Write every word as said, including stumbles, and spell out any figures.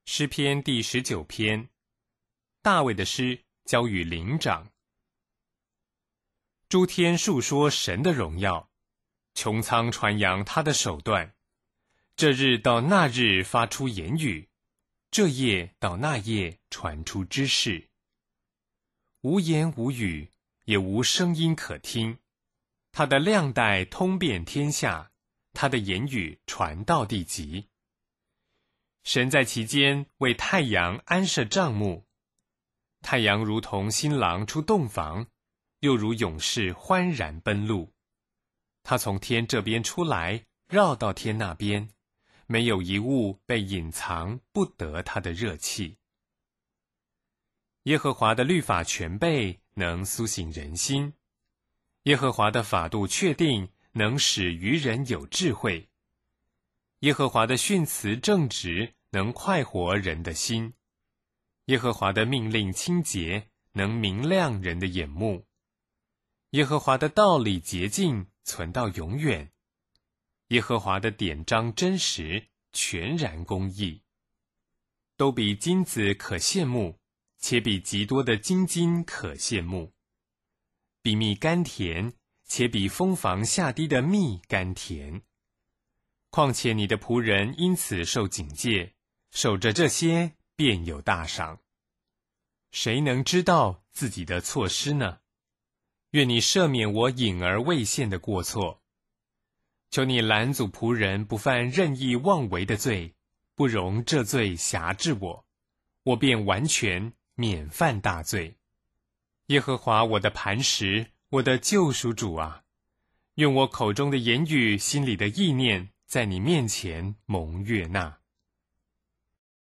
诗篇第十九篇，大卫的诗交与灵长。诸天述说神的荣耀，穹苍传扬他的手段。这日到那日发出言语，这夜到那夜传出知识。无言无语，也无声音可听。他的亮带通遍天下，他的言语传到地极。神在其间为太阳安设帐幕，太阳如同新郎出洞房，又如勇士欢然奔路。他从天这边出来，绕到天那边，没有一物被隐藏，不得他的热气。耶和华的律法全备，能苏醒人心；耶和华的法度确定，能使愚人有智慧；耶和华的训词正直，能快活人的心；耶和华的命令清洁，能明亮人的眼目；耶和华的道理洁净，存到永远；耶和华的典章真实，全然公义。都比金子可羡慕，且比极多的金金可羡慕；比蜜甘甜，且比蜂房下滴的蜜甘甜。况且你的仆人因此受警戒，守着这些便有大赏。谁能知道自己的错失呢？愿你赦免我隐而未现的过错。求你拦阻仆人不犯任意妄为的罪，不容这罪辖制我，我便完全免犯大罪。耶和华我的磐石，我的救赎主啊，愿我口中的言语，心里的意念，在你面前蒙悦纳。